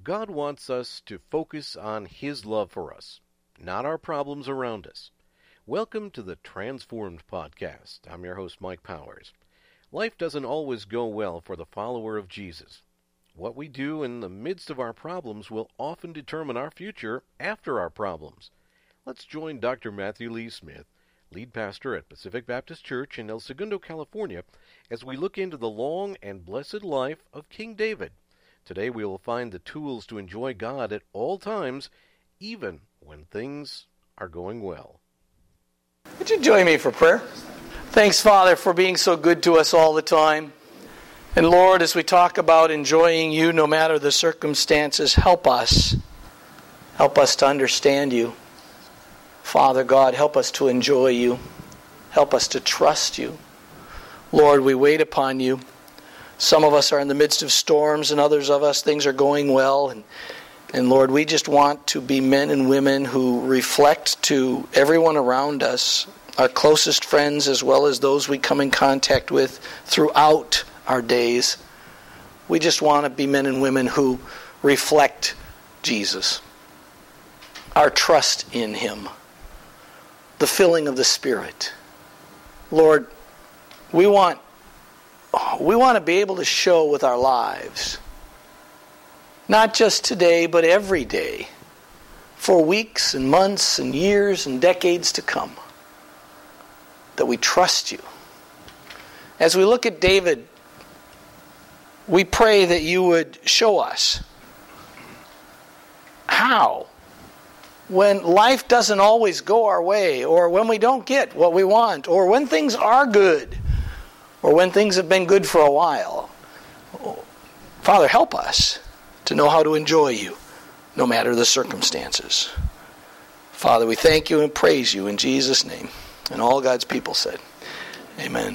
God wants us to focus on His love for us, not our problems around us. Welcome to the Transformed Podcast. I'm your host, Mike Powers. Life doesn't always go well for the follower of Jesus. What we do in the midst of our problems will often determine our future after our problems. Let's join Dr. Matthew Lee Smith, lead pastor at Pacific Baptist Church in El Segundo, California, as we look into the long and blessed life of King David. Today we will find the tools to enjoy God at all times, even when things are going well. Would you join me for prayer? Thanks, Father, for being so good to us all the time. And Lord, as we talk about enjoying you no matter the circumstances, help us. Help us to understand you. Father God, help us to enjoy you. Help us to trust you. Lord, we wait upon you. Some of us are in the midst of storms, and others of us, things are going well. And Lord, we just want to be men and women who reflect to everyone around us, our closest friends as well as those we come in contact with throughout our days. We just want to be men and women who reflect Jesus, our trust in Him, the filling of the Spirit. Lord, we want to be able to show with our lives, not just today, but every day, for weeks and months and years and decades to come, that we trust you. As we look at David, we pray that you would show us how, when life doesn't always go our way, or when we don't get what we want, or when things are good, or when things have been good for a while. Father, help us to know how to enjoy you, no matter the circumstances. Father, we thank you and praise you in Jesus' name. And all God's people said, amen.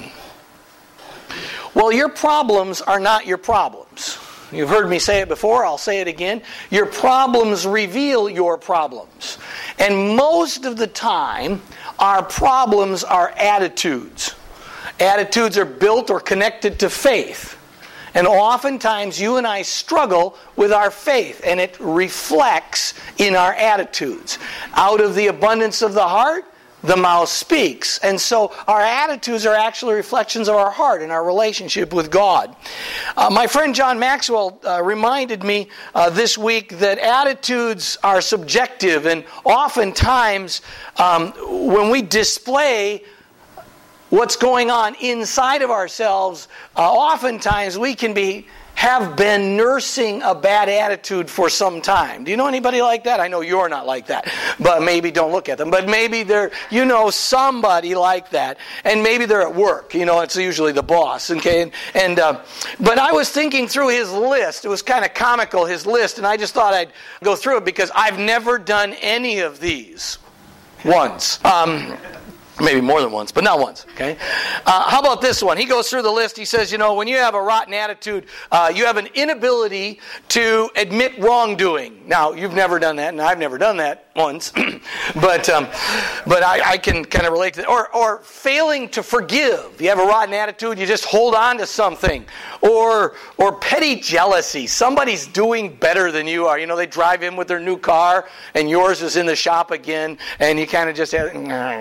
Well, your problems are not your problems. You've heard me say it before, I'll say it again. Your problems reveal your problems. And most of the time, our problems are attitudes. Attitudes are built or connected to faith. And oftentimes you and I struggle with our faith, and it reflects in our attitudes. Out of the abundance of the heart, the mouth speaks. And so our attitudes are actually reflections of our heart and our relationship with God. My friend John Maxwell reminded me this week that attitudes are subjective, and oftentimes when we display what's going on inside of ourselves, oftentimes we can have been nursing a bad attitude for some time. Do you know anybody like that? I know you're not like that, but maybe don't look at them. But maybe you know somebody like that, and maybe they're at work. You know, it's usually the boss. Okay, but I was thinking through his list. It was kind of comical, his list, and I just thought I'd go through it because I've never done any of these once. Maybe more than once, but not once. Okay. How about this one? He goes through the list. He says, when you have a rotten attitude, you have an inability to admit wrongdoing. Now, you've never done that, and I've never done that once, but I can kind of relate to that. Or failing to forgive. You have a rotten attitude, you just hold on to something. Or petty jealousy. Somebody's doing better than you are. They drive in with their new car, and yours is in the shop again, and you kind of just have...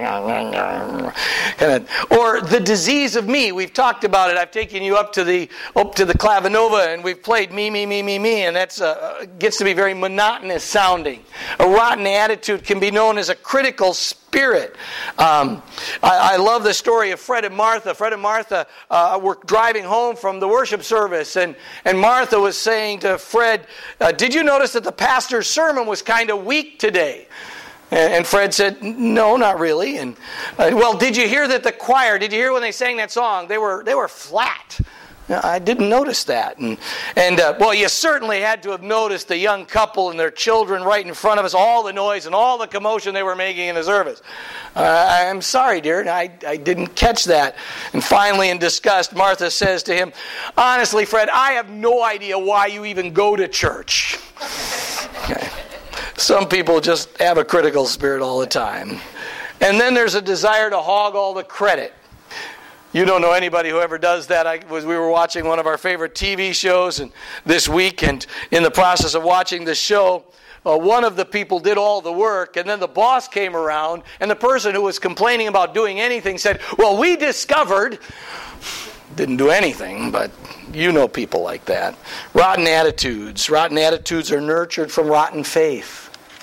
Or the disease of me. We've talked about it. I've taken you up to the Clavinova, and we've played me, and that's gets to be very monotonous sounding. A rotten attitude can be known as a critical spirit. I love the story of Fred and Martha. Fred and Martha were driving home from the worship service, and Martha was saying to Fred, "Did you notice that the pastor's sermon was kind of weak today?" And Fred said, "No, not really." And well, did you hear that the choir? Did you hear when they sang that song? They were flat. I didn't notice that. And well, you certainly had to have noticed the young couple and their children right in front of us, all the noise and all the commotion they were making in the service. I'm sorry, dear, I didn't catch that. And finally, in disgust, Martha says to him, "Honestly, Fred, I have no idea why you even go to church." Okay. Some people just have a critical spirit all the time. And then there's a desire to hog all the credit. You don't know anybody who ever does that. We were watching one of our favorite TV shows this week, and in the process of watching the show, one of the people did all the work, and then the boss came around, and the person who was complaining about doing anything said, well, we discovered... Didn't do anything, but you know people like that. Rotten attitudes. Rotten attitudes are nurtured from rotten faith.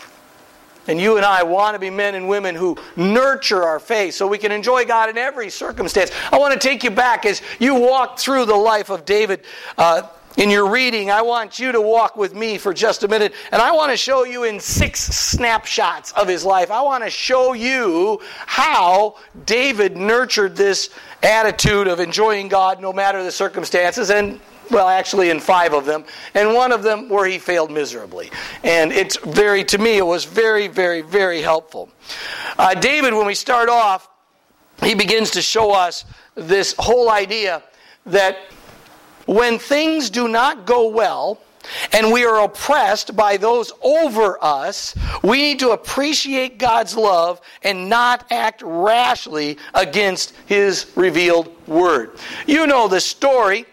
And you and I want to be men and women who nurture our faith so we can enjoy God in every circumstance. I want to take you back as you walk through the life of David in your reading. I want you to walk with me for just a minute. And I want to show you in 6 snapshots of his life. I want to show you how David nurtured this attitude of enjoying God no matter the circumstances. And well, actually in 5 of them, and one of them where he failed miserably. And to me, it was very, very, very helpful. David, when we start off, he begins to show us this whole idea that when things do not go well, and we are oppressed by those over us, we need to appreciate God's love and not act rashly against His revealed Word. You know the story.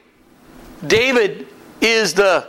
David is the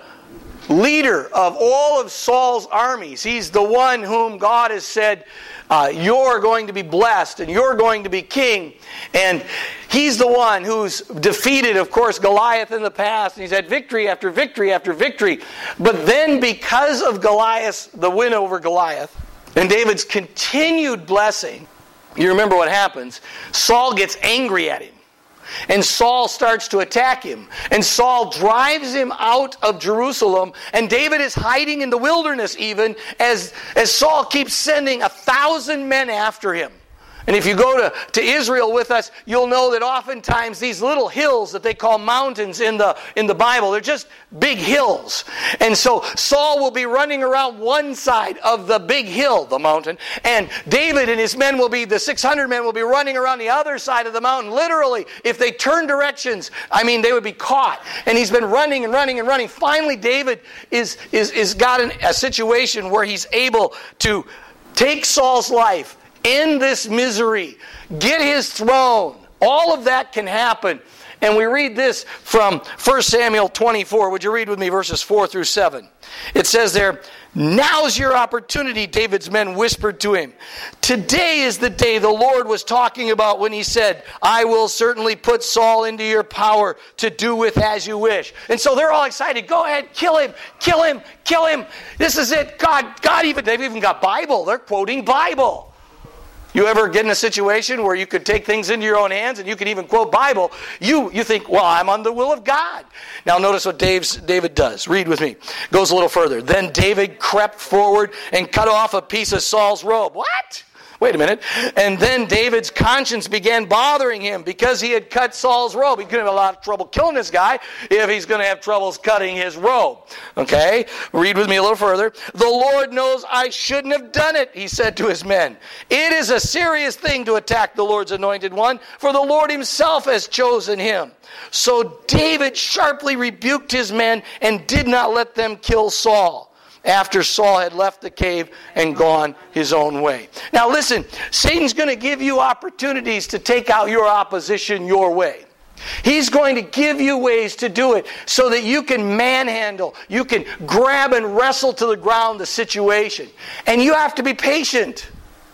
leader of all of Saul's armies. He's the one whom God has said, you're going to be blessed and you're going to be king. And he's the one who's defeated, of course, Goliath in the past. And he's had victory after victory after victory. But then because of the win over Goliath, and David's continued blessing, you remember what happens. Saul gets angry at him. And Saul starts to attack him. And Saul drives him out of Jerusalem. And David is hiding in the wilderness even as Saul keeps sending 1,000 men after him. And if you go to Israel with us, you'll know that oftentimes these little hills that they call mountains in the Bible, they're just big hills. And so Saul will be running around one side of the big hill, the mountain, and David and his men the 600 men will be running around the other side of the mountain. Literally, if they turn directions, they would be caught. And he's been running and running and running. Finally, David is got in a situation where he's able to take Saul's life, end this misery, get his throne. All of that can happen. And we read this from 1 Samuel 24. Would you read with me verses 4 through 7? It says there, "Now's your opportunity," David's men whispered to him. "Today is the day the Lord was talking about when He said, 'I will certainly put Saul into your power to do with as you wish.'" And so they're all excited. Go ahead, kill him, kill him, kill him. This is it. They've even got Bible. They're quoting Bible. You ever get in a situation where you could take things into your own hands and you could even quote Bible? You think, well, I'm on the will of God. Now notice what David does. Read with me. Goes a little further. "Then David crept forward and cut off a piece of Saul's robe." What? Wait a minute. "And then David's conscience began bothering him because he had cut Saul's robe." He could have a lot of trouble killing this guy if he's going to have troubles cutting his robe. Okay? Read with me a little further. "The Lord knows I shouldn't have done it," he said to his men. "It is a serious thing to attack the Lord's anointed one, for the Lord Himself has chosen him." So David sharply rebuked his men and did not let them kill Saul, after Saul had left the cave and gone his own way. Now listen, Satan's going to give you opportunities to take out your opposition your way. He's going to give you ways to do it so that you can manhandle, you can grab and wrestle to the ground the situation. And you have to be patient.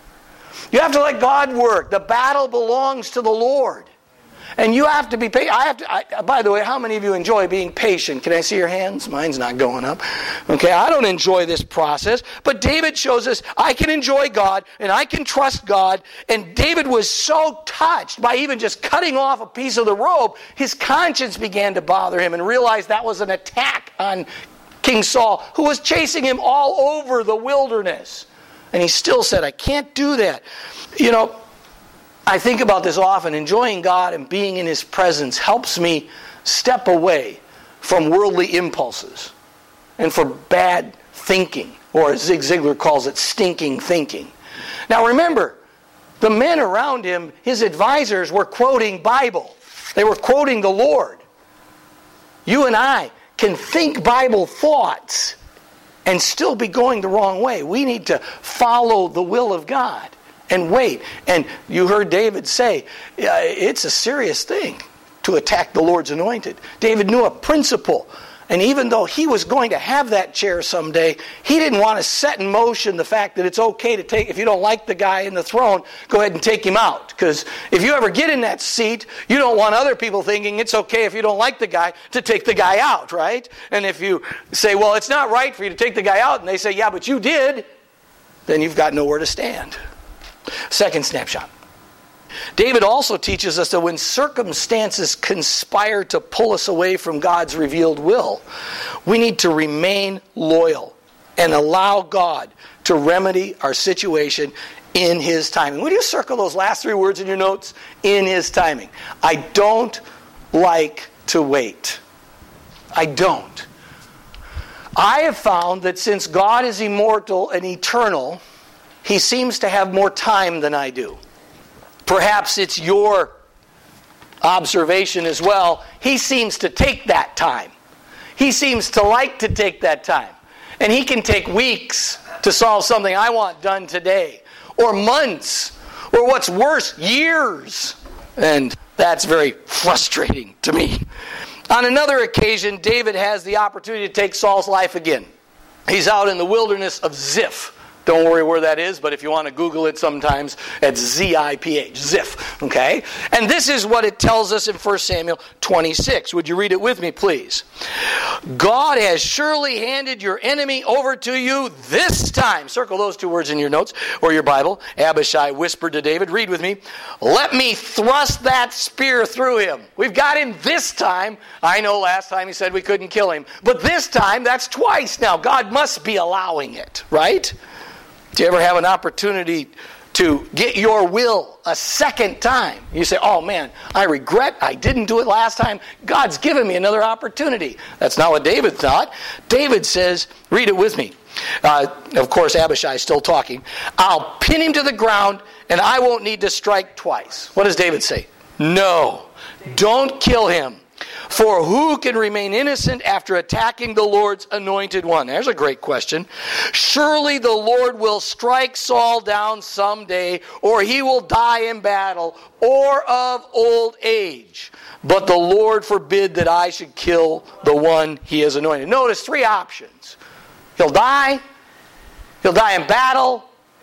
You have to let God work. The battle belongs to the Lord. And you have to be patient. By the way, how many of you enjoy being patient? Can I see your hands? Mine's not going up. Okay, I don't enjoy this process. But David shows us I can enjoy God and I can trust God. And David was so touched by even just cutting off a piece of the robe, his conscience began to bother him and realized that was an attack on King Saul, who was chasing him all over the wilderness. And he still said, I can't do that. You know, I think about this often. Enjoying God and being in His presence helps me step away from worldly impulses and from bad thinking, or as Zig Ziglar calls it, stinking thinking. Now remember, the men around him, his advisors, were quoting Bible. They were quoting the Lord. You and I can think Bible thoughts and still be going the wrong way. We need to follow the will of God and wait. And you heard David say, it's a serious thing to attack the Lord's anointed. David knew a principle. And even though he was going to have that chair someday, he didn't want to set in motion the fact that it's okay to take, if you don't like the guy in the throne, go ahead and take him out. Because if you ever get in that seat, you don't want other people thinking it's okay if you don't like the guy to take the guy out, right? And if you say, well, it's not right for you to take the guy out, and they say, yeah, but you did, then you've got nowhere to stand. Second snapshot. David also teaches us that when circumstances conspire to pull us away from God's revealed will, we need to remain loyal and allow God to remedy our situation in His timing. Would you circle those last three words in your notes? In His timing. I don't like to wait. I don't. I have found that since God is immortal and eternal, He seems to have more time than I do. Perhaps it's your observation as well. He seems to take that time. He seems to like to take that time. And He can take weeks to solve something I want done today. Or months. Or what's worse, years. And that's very frustrating to me. On another occasion, David has the opportunity to take Saul's life again. He's out in the wilderness of Ziph. Don't worry where that is, but if you want to Google it sometimes, it's Z-I-P-H, Ziph, okay? And this is what it tells us in 1 Samuel 26. Would you read it with me, please? God has surely handed your enemy over to you this time. Circle those two words in your notes or your Bible. Abishai whispered to David, read with me, let me thrust that spear through him. We've got him this time. I know last time he said we couldn't kill him, but this time, that's twice now. God must be allowing it, right? Do you ever have an opportunity to get your will a second time? You say, oh man, I regret I didn't do it last time. God's given me another opportunity. That's not what David thought. David says, read it with me. Of course, Abishai is still talking. I'll pin him to the ground and I won't need to strike twice. What does David say? No, don't kill him. For who can remain innocent after attacking the Lord's anointed one? There's a great question. Surely the Lord will strike Saul down someday, or he will die in battle, or of old age. But the Lord forbid that I should kill the one He has anointed. Notice three options. He'll die in battle,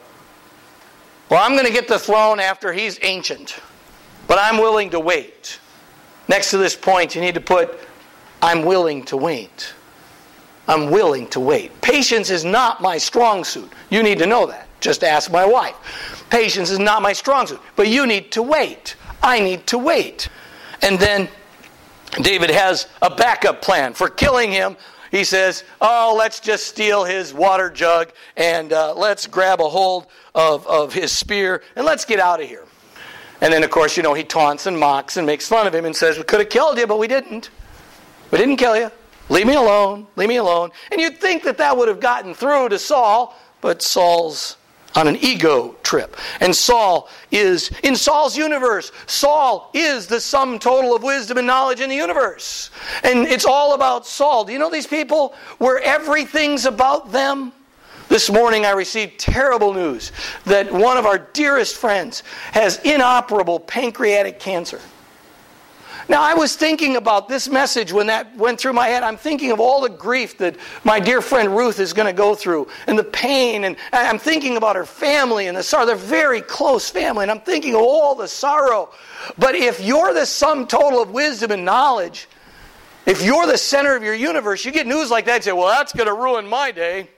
or I'm going to get the throne after he's ancient. But I'm willing to wait. Next to this point, you need to put, I'm willing to wait. I'm willing to wait. Patience is not my strong suit. You need to know that. Just ask my wife. Patience is not my strong suit. But you need to wait. I need to wait. And then David has a backup plan for killing him. He says, let's just steal his water jug and let's grab a hold of his spear and let's get out of here. And then, of course, he taunts and mocks and makes fun of him and says, we could have killed you, but we didn't. We didn't kill you. Leave me alone. Leave me alone. And you'd think that would have gotten through to Saul, but Saul's on an ego trip. And Saul is, in Saul's universe, Saul is the sum total of wisdom and knowledge in the universe. And it's all about Saul. Do you know these people where everything's about them? This morning I received terrible news that one of our dearest friends has inoperable pancreatic cancer. Now I was thinking about this message when that went through my head. I'm thinking of all the grief that my dear friend Ruth is going to go through and the pain, and I'm thinking about her family and the sorrow. They're very close family, and I'm thinking of all the sorrow. But if you're the sum total of wisdom and knowledge, if you're the center of your universe, you get news like that and say, well, that's going to ruin my day.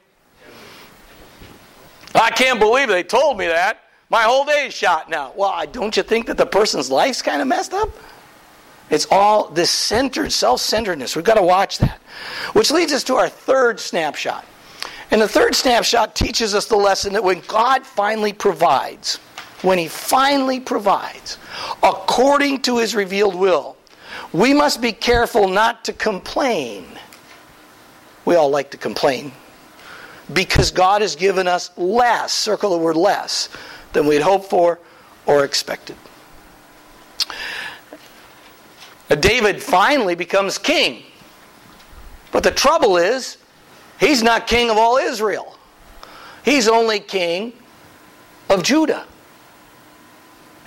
I can't believe they told me that. My whole day's shot now. Well, don't you think that the person's life's kind of messed up? It's all this self-centeredness. We've got to watch that. Which leads us to our third snapshot. And the third snapshot teaches us the lesson that when God finally provides, when He finally provides, according to His revealed will, we must be careful not to complain. We all like to complain. Because God has given us less, circle the word less, than we'd hoped for or expected. David finally becomes king. But the trouble is, he's not king of all Israel. He's only king of Judah.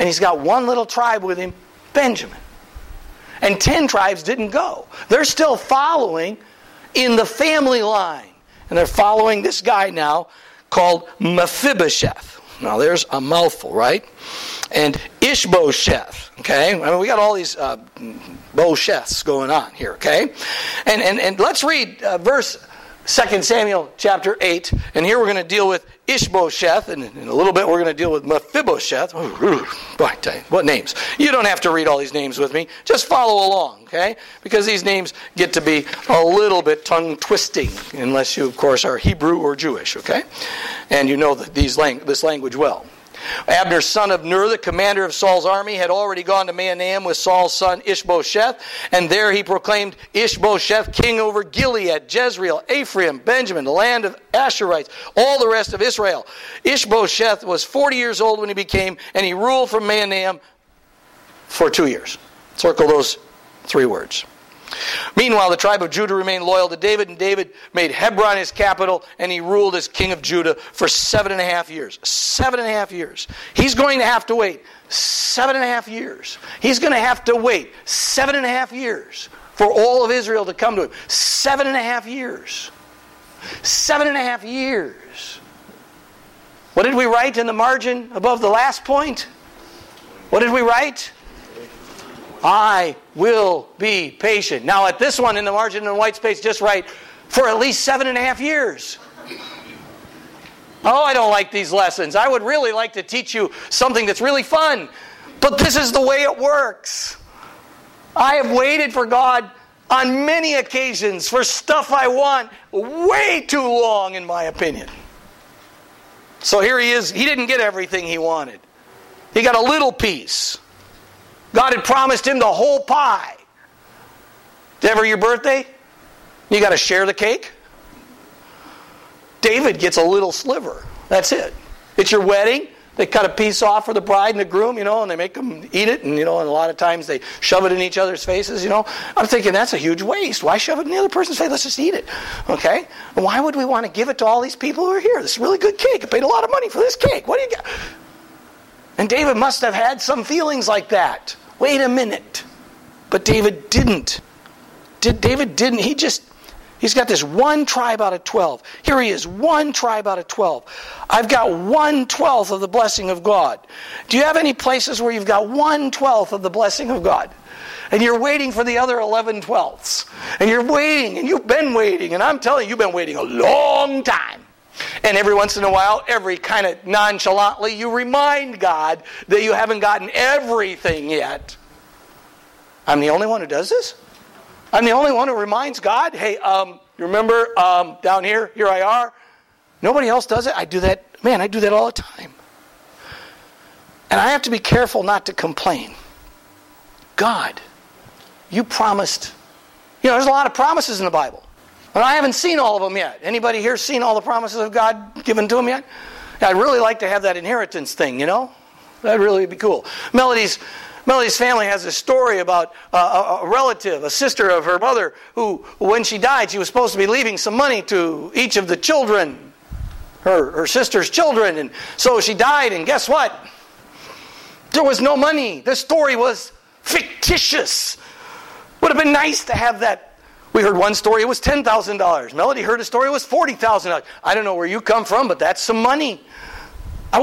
And he's got one little tribe with him, Benjamin. And 10 tribes didn't go. They're still following in the family line. And they're following this guy now called Mephibosheth. Now there's a mouthful, right? And Ishbosheth, okay? I mean, we got all these Bosheths going on here, okay? And let's read verse 2 Samuel chapter 8. And here we're going to deal with Ishbosheth. And in a little bit we're going to deal with Mephibosheth. Boy, I tell you, what names? You don't have to read all these names with me. Just follow along, okay? Because these names get to be a little bit tongue-twisting. Unless you, of course, are Hebrew or Jewish, okay? And you know this language well. Abner, son of Ner, the commander of Saul's army, had already gone to Mahanaim with Saul's son Ishbosheth, and there he proclaimed Ishbosheth king over Gilead, Jezreel, Ephraim, Benjamin, the land of Asherites, all the rest of Israel. Ishbosheth was 40 years old when he became, and he ruled from Mahanaim for 2 years. Circle those 3 words. Meanwhile, the tribe of Judah remained loyal to David, and David made Hebron his capital, and he ruled as king of Judah for 7.5 years. 7.5 years. He's going to have to wait 7.5 years. He's going to have to wait 7.5 years for all of Israel to come to him. 7.5 years. 7.5 years. What did we write in the margin above the last point? What did we write? I will be patient. Now at this one in the margin in white space, just write, for at least 7.5 years. Oh, I don't like these lessons. I would really like to teach you something that's really fun. But this is the way it works. I have waited for God on many occasions for stuff I want way too long, in my opinion. So here he is. He didn't get everything he wanted. He got a little piece. God had promised him the whole pie. Is it ever your birthday? You got to share the cake? David gets a little sliver. That's it. It's your wedding. They cut a piece off for the bride and the groom, and they make them eat it. And, and a lot of times they shove it in each other's faces, I'm thinking, that's a huge waste. Why shove it in the other person's face? Let's just eat it. Okay? And why would we want to give it to all these people who are here? This is really good cake. I paid a lot of money for this cake. What do you got? And David must have had some feelings like that. Wait a minute. But David didn't. David didn't. He's got this 1 tribe out of 12. Here he is, 1 tribe out of 12. I've got 1/12 of the blessing of God. Do you have any places where you've got 1/12 of the blessing of God? And you're waiting for the other 11/12ths. And you're waiting, and you've been waiting. And I'm telling you, you've been waiting a long time. And every once in a while, every kind of nonchalantly, you remind God that you haven't gotten everything yet. I'm the only one who does this? I'm the only one who reminds God, hey, you remember down here I are? Nobody else does it? I do that. Man, I do that all the time. And I have to be careful not to complain. God, you promised. There's a lot of promises in the Bible. And I haven't seen all of them yet. Anybody here seen all the promises of God given to them yet? I'd really like to have that inheritance thing, That'd really be cool. Melody's family has a story about a relative, a sister of her mother, who, when she died, she was supposed to be leaving some money to each of the children, her sister's children. And so she died, and guess what? There was no money. The story was fictitious. Would have been nice to have that. We heard one story, it was $10,000. Melody heard a story, it was $40,000. I don't know where you come from, but that's some money. I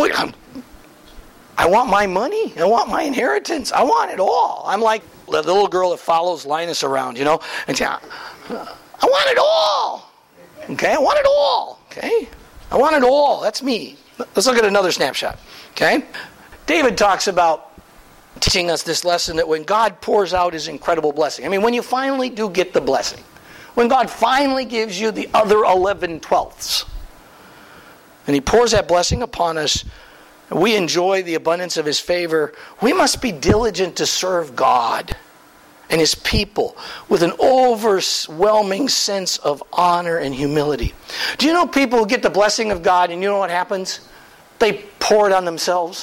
want my money. I want my inheritance. I want it all. I'm like the little girl that follows Linus around, and I want it all. Okay, I want it all. Okay, I want it all. That's me. Let's look at another snapshot. Okay, David talks about teaching us this lesson that when God pours out his incredible blessing, when you finally do get the blessing, when God finally gives you the other 11/12ths, and he pours that blessing upon us, and we enjoy the abundance of his favor, we must be diligent to serve God and his people with an overwhelming sense of honor and humility. Do you know people who get the blessing of God, and you know what happens? They pour it on themselves.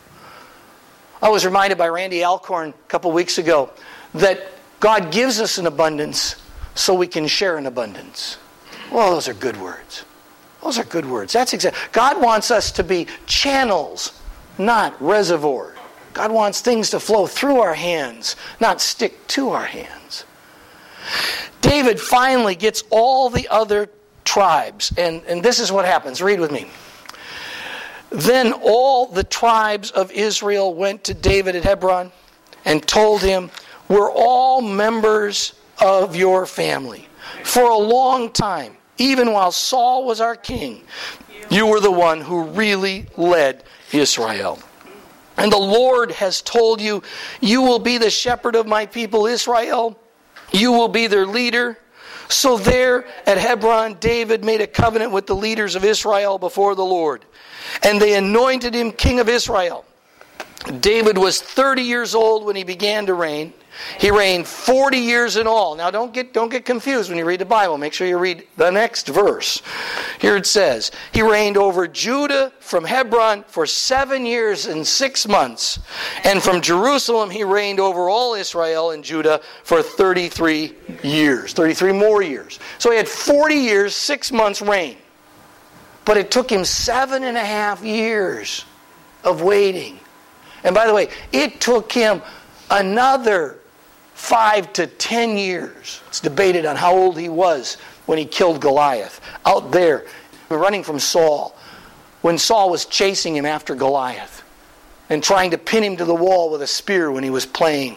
I was reminded by Randy Alcorn a couple weeks ago that God gives us an abundance so we can share an abundance. Well, those are good words. Those are good words. That's exactly. God wants us to be channels, not reservoirs. God wants things to flow through our hands, not stick to our hands. David finally gets all the other tribes, and this is what happens. Read with me. Then all the tribes of Israel went to David at Hebron and told him, "We're all members of your family. For a long time, even while Saul was our king, you were the one who really led Israel. And the Lord has told you, you will be the shepherd of my people Israel. You will be their leader." So there at Hebron, David made a covenant with the leaders of Israel before the Lord. And they anointed him king of Israel. David was 30 years old when he began to reign. He reigned 40 years in all. Now don't get confused when you read the Bible. Make sure you read the next verse. Here it says, he reigned over Judah from Hebron for 7 years and 6 months. And from Jerusalem he reigned over all Israel and Judah for 33 years. 33 more years. So he had 40 years, 6 months reign. But it took him 7.5 years of waiting. And by the way, it took him another 5 to 10 years. It's debated on how old he was when he killed Goliath. Out there, running from Saul, when Saul was chasing him after Goliath and trying to pin him to the wall with a spear when he was playing.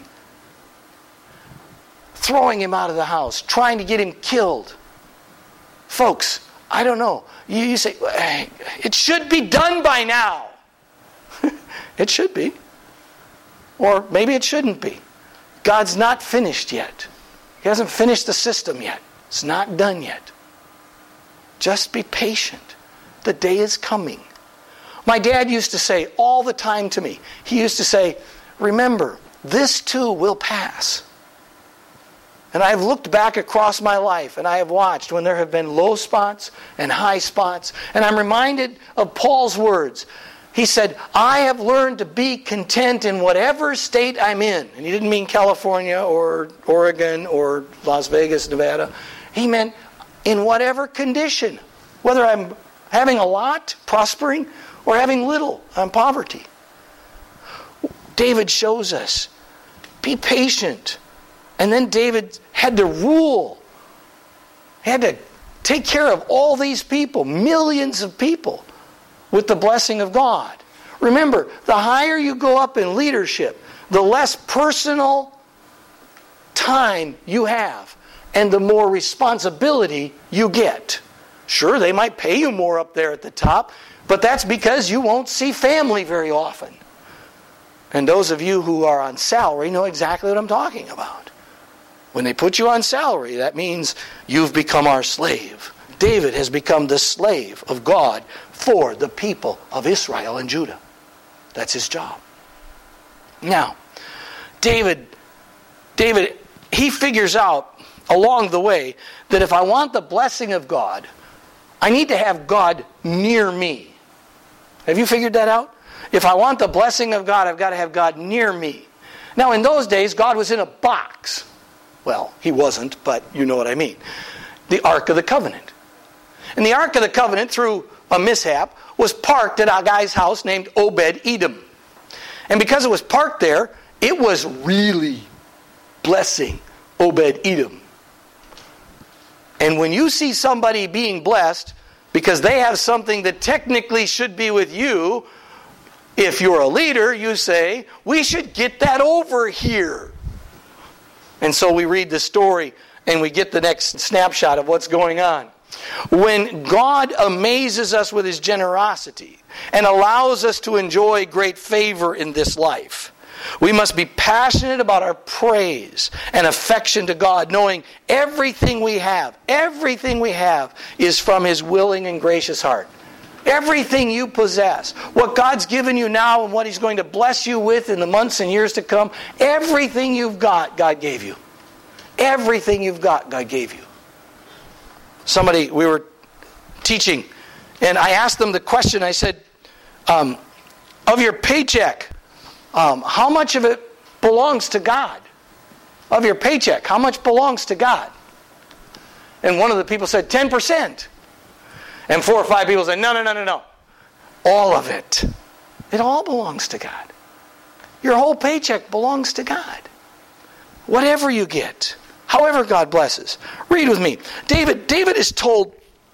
Throwing him out of the house, trying to get him killed. Folks, I don't know. You say, hey, it should be done by now. It should be. Or maybe it shouldn't be. God's not finished yet. He hasn't finished the system yet. It's not done yet. Just be patient. The day is coming. My dad used to say all the time to me, he used to say, remember, this too will pass. And I've looked back across my life and I have watched when there have been low spots and high spots. And I'm reminded of Paul's words. He said, I have learned to be content in whatever state I'm in. And he didn't mean California or Oregon or Las Vegas, Nevada. He meant in whatever condition. Whether I'm having a lot, prospering, or having little, I'm poverty. David shows us, be patient. And then David had to rule. He had to take care of all these people, millions of people, with the blessing of God. Remember, the higher you go up in leadership, the less personal time you have, and the more responsibility you get. Sure, they might pay you more up there at the top, but that's because you won't see family very often. And those of you who are on salary know exactly what I'm talking about. When they put you on salary, that means you've become our slave. David has become the slave of God for the people of Israel and Judah. That's his job. Now, David, he figures out along the way that if I want the blessing of God, I need to have God near me. Have you figured that out? If I want the blessing of God, I've got to have God near me. Now, in those days, God was in a box. Well, he wasn't, but you know what I mean. The Ark of the Covenant. And the Ark of the Covenant, through a mishap, was parked at a guy's house named Obed-Edom. And because it was parked there, it was really blessing Obed-Edom. And when you see somebody being blessed because they have something that technically should be with you, if you're a leader, you say, we should get that over here. And so we read the story and we get the next snapshot of what's going on. When God amazes us with His generosity and allows us to enjoy great favor in this life, we must be passionate about our praise and affection to God, knowing everything we have is from His willing and gracious heart. Everything you possess, what God's given you now and what He's going to bless you with in the months and years to come, everything you've got, God gave you. Everything you've got, God gave you. We were teaching, and I asked them the question, I said, of your paycheck, how much of it belongs to God? Of your paycheck, how much belongs to God? And one of the people said, 10%. And 4 or 5 people said, no. All of it. It all belongs to God. Your whole paycheck belongs to God. Whatever you get, however God blesses. Read with me. David is told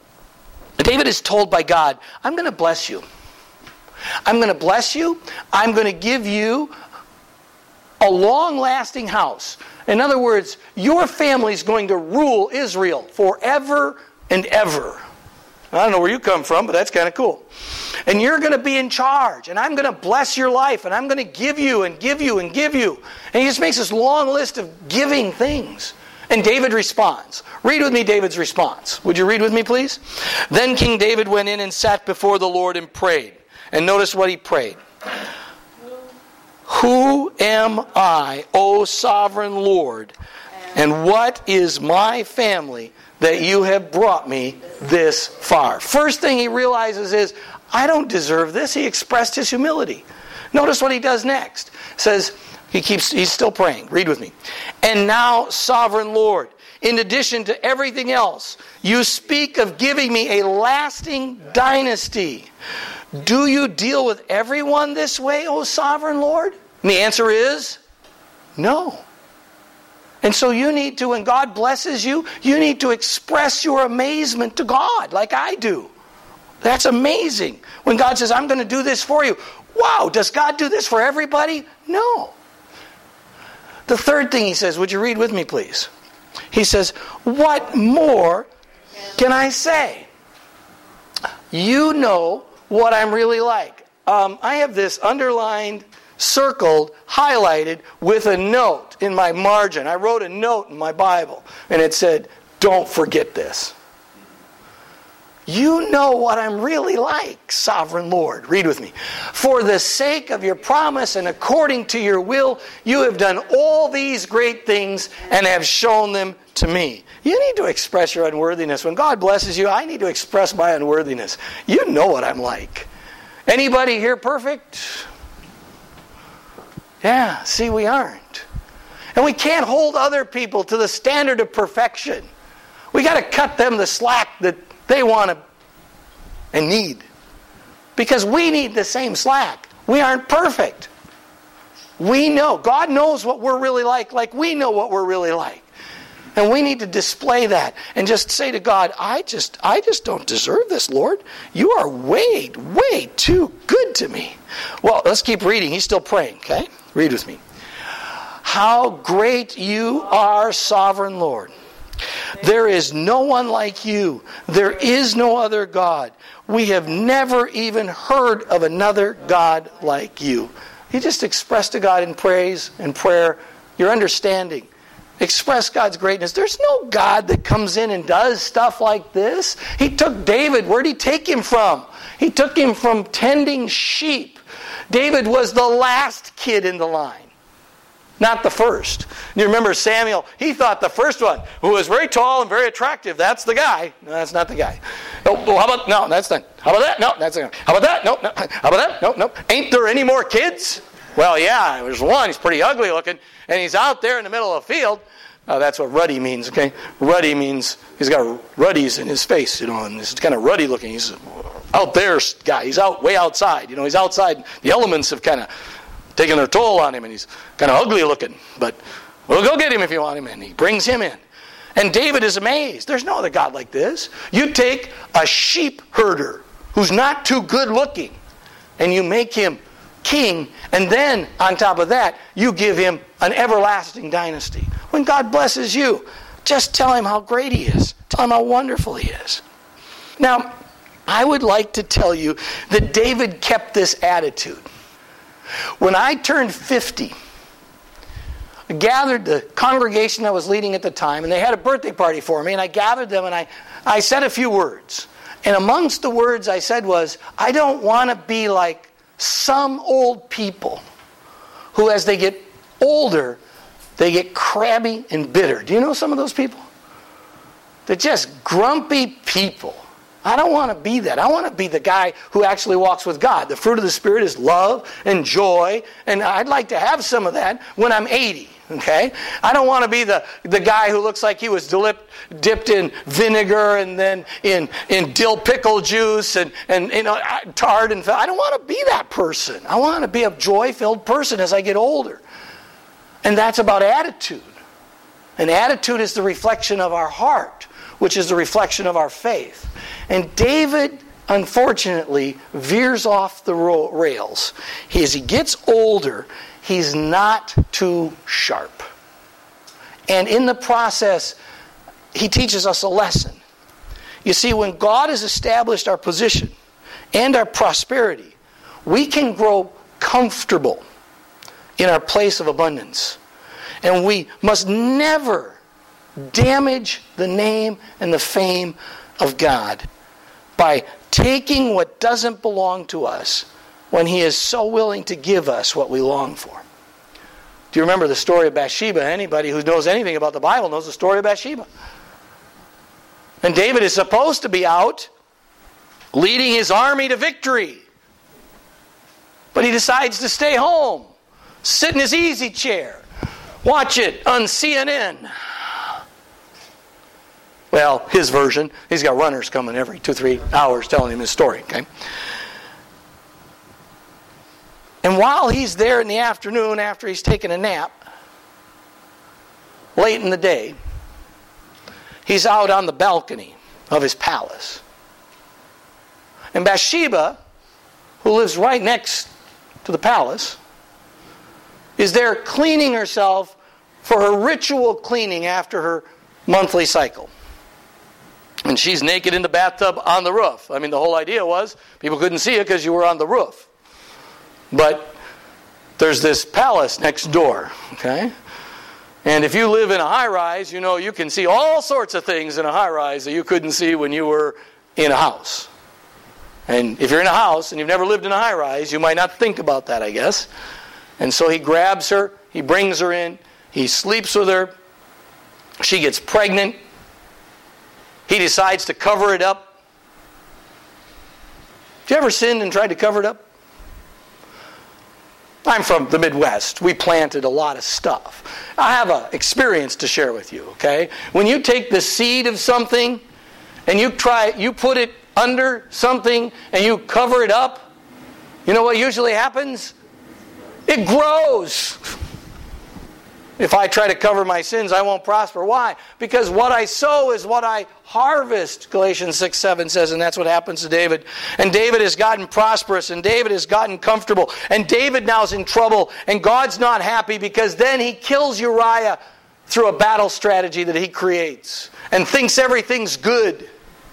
by God, I'm going to bless you. I'm going to bless you. I'm going to give you a long-lasting house. In other words, your family is going to rule Israel forever and ever. I don't know where you come from, but that's kind of cool. And you're going to be in charge, and I'm going to bless your life, and I'm going to give you and give you and give you. And he just makes this long list of giving things. And David responds. Read with me David's response. Would you read with me, please? Then King David went in and sat before the Lord and prayed. And notice what he prayed. Who am I, O sovereign Lord, and what is my family that you have brought me this far? First thing he realizes is, I don't deserve this. He expressed his humility. Notice what he does next. It says, he's still praying. Read with me. And now, sovereign Lord, in addition to everything else, you speak of giving me a lasting dynasty. Do you deal with everyone this way, O sovereign Lord? And the answer is no. And so you need to, when God blesses you, you need to express your amazement to God like I do. That's amazing. When God says, I'm going to do this for you. Wow, does God do this for everybody? No. The third thing he says, would you read with me, please? He says, what more can I say? You know what I'm really like. I have this underlined, circled, highlighted with a note in my margin. I wrote a note in my Bible, and it said, don't forget this. You know what I'm really like, sovereign Lord. Read with me. For the sake of your promise and according to your will, you have done all these great things and have shown them to me. You need to express your unworthiness. When God blesses you, I need to express my unworthiness. You know what I'm like. Anybody here perfect? Yeah, see, we aren't. And we can't hold other people to the standard of perfection. We got to cut them the slack that they want to and need. Because we need the same slack. We aren't perfect. We know. God knows what we're really like we know what we're really like. And we need to display that and just say to God, I just don't deserve this, Lord. You are way, way too good to me. Well, let's keep reading. He's still praying, okay? Read with me. How great you are, sovereign Lord. There is no one like you. There is no other God. We have never even heard of another God like you. You just express to God in praise and prayer your understanding. Express God's greatness. There's no God that comes in and does stuff like this. He took David. Where did he take him from? He took him from tending sheep. David was the last kid in the line, not the first. You remember Samuel, he thought the first one, who was very tall and very attractive, that's the guy. No, that's not the guy. Oh, how about, no, that's not. How about that? No, that's the guy. How about that? No, no. How about that? No, no. Ain't there any more kids? Well, yeah, there's one. He's pretty ugly looking, and he's out there in the middle of the field. That's what ruddy means, okay? Ruddy means he's got ruddies in his face, and he's kind of ruddy looking. He's out there guy. He's out way outside. He's outside. The elements have kind of taken their toll on him, and he's kind of ugly looking. But we'll go get him if you want him, and he brings him in. And David is amazed. There's no other God like this. You take a sheep herder who's not too good looking, and you make him king, and then on top of that, you give him an everlasting dynasty. When God blesses you, just tell him how great he is. Tell him how wonderful he is. Now, I would like to tell you that David kept this attitude. When I turned 50, I gathered the congregation I was leading at the time, and they had a birthday party for me, and I gathered them, and I said a few words. And amongst the words I said was, I don't want to be like some old people who, as they get older, they get crabby and bitter. Do you know some of those people? They're just grumpy people. I don't want to be that. I want to be the guy who actually walks with God. The fruit of the Spirit is love and joy, and I'd like to have some of that when I'm 80. Okay? I don't want to be the guy who looks like he was dipped in vinegar and then in dill pickle juice and tarred and I don't want to be that person. I want to be a joy-filled person as I get older. And that's about attitude. And attitude is the reflection of our heart, which is the reflection of our faith. And David, unfortunately, veers off the rails. As he gets older, he's not too sharp. And in the process, he teaches us a lesson. You see, when God has established our position and our prosperity, we can grow comfortable in our place of abundance. And we must never damage the name and the fame of God by taking what doesn't belong to us when He is so willing to give us what we long for. Do you remember the story of Bathsheba? Anybody who knows anything about the Bible knows the story of Bathsheba. And David is supposed to be out leading his army to victory. But he decides to stay home, sit in his easy chair, watch it on CNN. Well, his version, he's got runners coming every 2-3 hours telling him his story. Okay. And while he's there in the afternoon after he's taken a nap, late in the day, he's out on the balcony of his palace. And Bathsheba, who lives right next to the palace, is there cleaning herself for her ritual cleaning after her monthly cycle. And she's naked in the bathtub on the roof. I mean, the whole idea was people couldn't see it because you were on the roof. But there's this palace next door, okay? And if you live in a high-rise, you know you can see all sorts of things in a high-rise that you couldn't see when you were in a house. And if you're in a house and you've never lived in a high-rise, you might not think about that, I guess. And so he grabs her, he brings her in, he sleeps with her, she gets pregnant, he decides to cover it up. Have you ever sinned and tried to cover it up? I'm from the Midwest. We planted a lot of stuff. I have an experience to share with you, okay? When you take the seed of something and you put it under something and you cover it up, you know what usually happens? It grows. If I try to cover my sins, I won't prosper. Why? Because what I sow is what I harvest, Galatians 6:7 says, and that's what happens to David. And David has gotten prosperous, and David has gotten comfortable, and David now is in trouble, and God's not happy because then he kills Uriah through a battle strategy that he creates and thinks everything's good.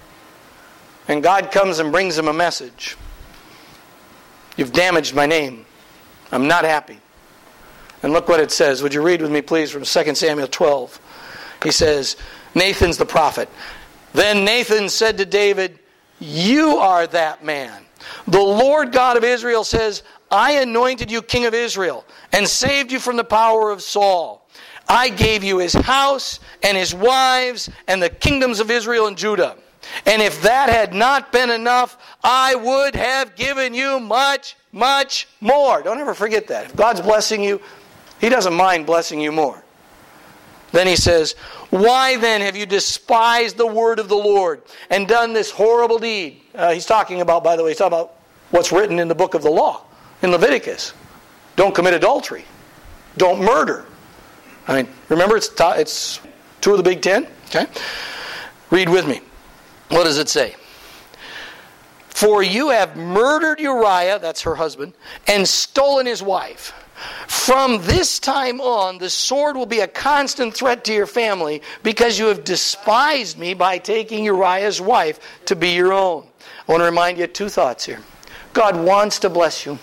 And God comes and brings him a message. You've damaged my name. I'm not happy. And look what it says. Would you read with me, please, from 2 Samuel 12. He says, Nathan's the prophet. Then Nathan said to David, "You are that man. The Lord God of Israel says, I anointed you king of Israel and saved you from the power of Saul. I gave you his house and his wives and the kingdoms of Israel and Judah. And if that had not been enough, I would have given you much, much more." Don't ever forget that. If God's blessing you, He doesn't mind blessing you more. Then he says, "Why then have you despised the word of the Lord and done this horrible deed?" He's talking about, by the way, he's talking about what's written in the book of the law, in Leviticus. Don't commit adultery. Don't murder. I mean, remember it's 2 of the big 10? Okay? Read with me. What does it say? "For you have murdered Uriah," that's her husband, "and stolen his wife. From this time on, the sword will be a constant threat to your family because you have despised me by taking Uriah's wife to be your own." I want to remind you of 2 thoughts here. God wants to bless you.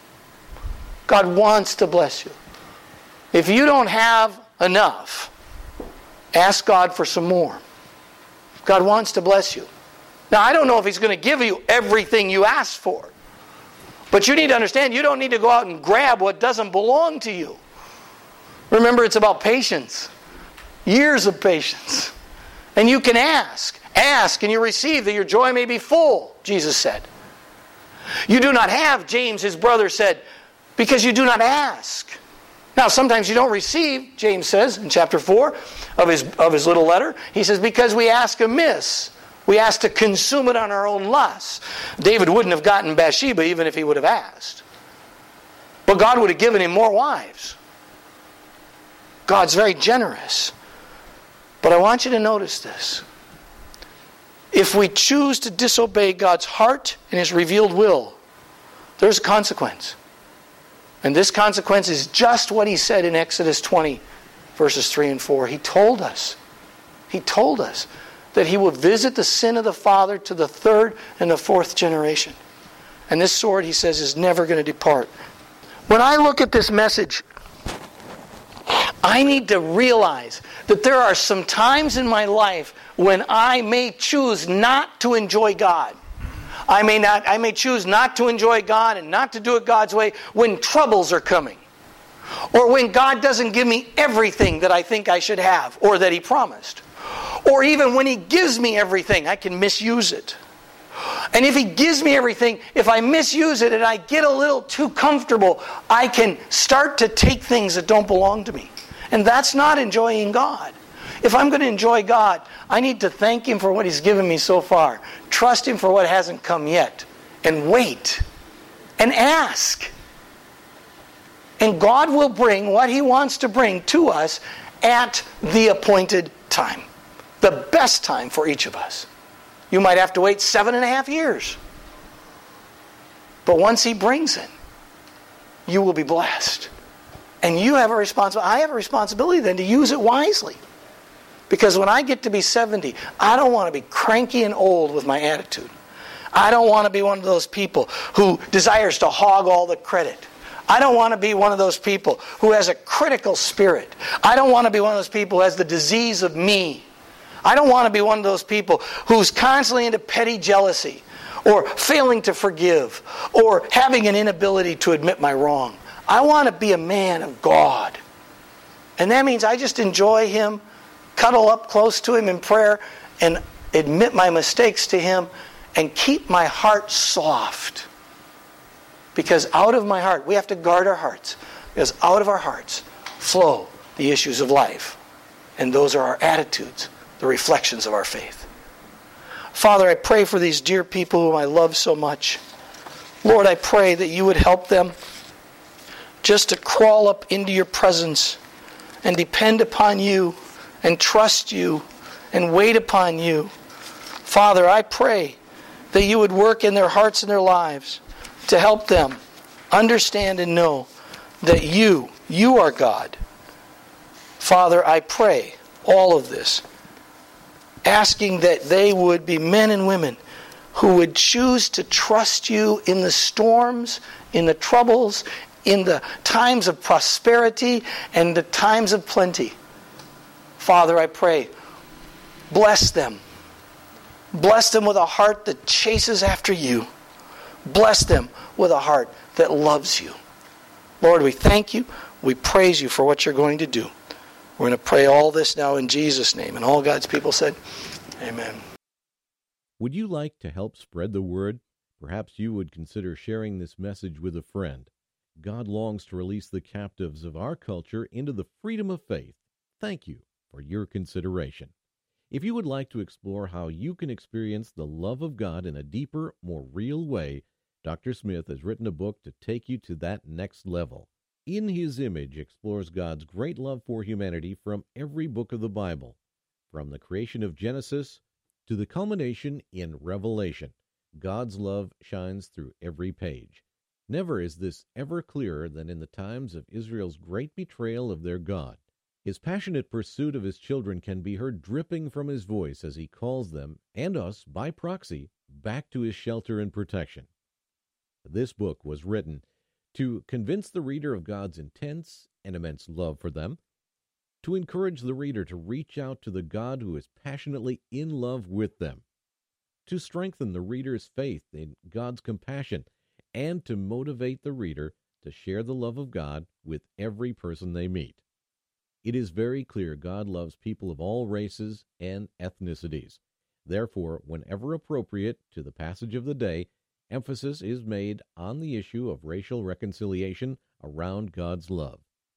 God wants to bless you. If you don't have enough, ask God for some more. God wants to bless you. Now, I don't know if He's going to give you everything you ask for. But you need to understand, you don't need to go out and grab what doesn't belong to you. Remember, it's about patience. Years of patience. And you can ask. Ask and you receive that your joy may be full, Jesus said. You do not have, James, his brother, said, because you do not ask. Now, sometimes you don't receive, James says in chapter 4 of his little letter. He says, because we ask amiss. We ask to consume it on our own lusts. David wouldn't have gotten Bathsheba even if he would have asked. But God would have given him more wives. God's very generous. But I want you to notice this. If we choose to disobey God's heart and His revealed will, there's a consequence. And this consequence is just what He said in Exodus 20, verses 3 and 4. He told us that He would visit the sin of the father to the third and the fourth generation. And this sword, He says, is never going to depart. When I look at this message, I need to realize that there are some times in my life when I may choose not to enjoy God. I may choose not to enjoy God and not to do it God's way when troubles are coming. Or when God doesn't give me everything that I think I should have or that He promised. Or even when He gives me everything, I can misuse it. And if He gives me everything, if I misuse it and I get a little too comfortable, I can start to take things that don't belong to me. And that's not enjoying God. If I'm going to enjoy God, I need to thank Him for what He's given me so far. Trust Him for what hasn't come yet. And wait. And ask. And God will bring what He wants to bring to us at the appointed time. The best time for each of us. You might have to wait 7.5 years. But once He brings it, you will be blessed. And you have a responsibility. I have a responsibility then to use it wisely. Because when I get to be 70, I don't want to be cranky and old with my attitude. I don't want to be one of those people who desires to hog all the credit. I don't want to be one of those people who has a critical spirit. I don't want to be one of those people who has the disease of me. I don't want to be one of those people who's constantly into petty jealousy or failing to forgive or having an inability to admit my wrong. I want to be a man of God. And that means I just enjoy Him, cuddle up close to Him in prayer, and admit my mistakes to Him, and keep my heart soft. Because out of my heart, we have to guard our hearts, because out of our hearts flow the issues of life. And those are our attitudes, the reflections of our faith. Father, I pray for these dear people whom I love so much. Lord, I pray that You would help them just to crawl up into Your presence and depend upon You and trust You and wait upon You. Father, I pray that You would work in their hearts and their lives to help them understand and know that You are God. Father, I pray all of this, asking that they would be men and women who would choose to trust You in the storms, in the troubles, in the times of prosperity and the times of plenty. Father, I pray, bless them. Bless them with a heart that chases after You. Bless them with a heart that loves You. Lord, we thank You. We praise You for what You're going to do. We're going to pray all this now in Jesus' name. And all God's people said, Amen. Would you like to help spread the word? Perhaps you would consider sharing this message with a friend. God longs to release the captives of our culture into the freedom of faith. Thank you for your consideration. If you would like to explore how you can experience the love of God in a deeper, more real way, Dr. Smith has written a book to take you to that next level. In His Image explores God's great love for humanity from every book of the Bible, from the creation of Genesis to the culmination in Revelation. God's love shines through every page. Never is this ever clearer than in the times of Israel's great betrayal of their God. His passionate pursuit of His children can be heard dripping from His voice as He calls them, and us by proxy, back to His shelter and protection. This book was written to convince the reader of God's intense and immense love for them, to encourage the reader to reach out to the God who is passionately in love with them, to strengthen the reader's faith in God's compassion, and to motivate the reader to share the love of God with every person they meet. It is very clear God loves people of all races and ethnicities. Therefore, whenever appropriate to the passage of the day, emphasis is made on the issue of racial reconciliation around God's love.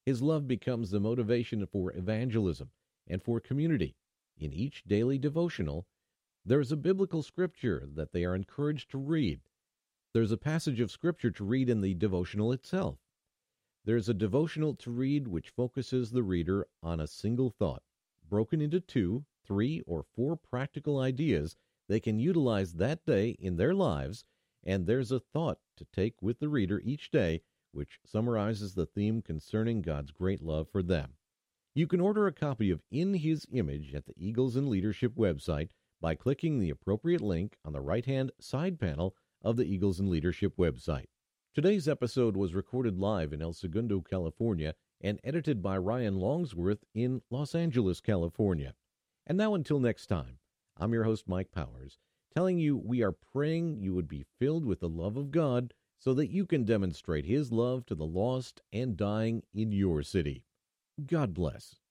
His love becomes the motivation for evangelism and for community. In each daily devotional, there is a biblical scripture that they are encouraged to read. There's a passage of scripture to read in the devotional itself. There's a devotional to read which focuses the reader on a single thought, broken into 2, 3, or 4 practical ideas they can utilize that day in their lives, and there's a thought to take with the reader each day which summarizes the theme concerning God's great love for them. You can order a copy of In His Image at the Eagles in Leadership website by clicking the appropriate link on the right-hand side panel of the Eagles in Leadership website. Today's episode was recorded live in El Segundo, California, and edited by Ryan Longsworth in Los Angeles, California. And now until next time, I'm your host, Mike Powers, telling you we are praying you would be filled with the love of God so that you can demonstrate His love to the lost and dying in your city. God bless.